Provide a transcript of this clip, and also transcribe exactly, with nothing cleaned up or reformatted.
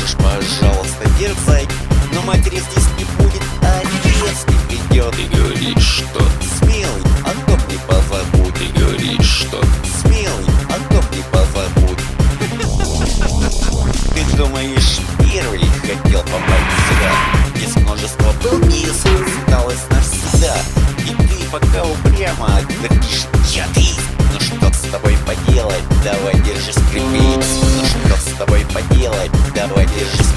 хочешь, пожалуйста, дерзай, но матери здесь не будет, а отец не придет. Ты говоришь, что смелый, а дом не позовут. Ты говоришь, что смелый, а дом не позовут. Ты думаешь, первый хотел попасть сюда? Из множества долгих осталось навсегда. И ты пока упрямо говоришь: я ты. Ну что с тобой поделать, давай держись крепей. Ну что с тобой поделать, давай держись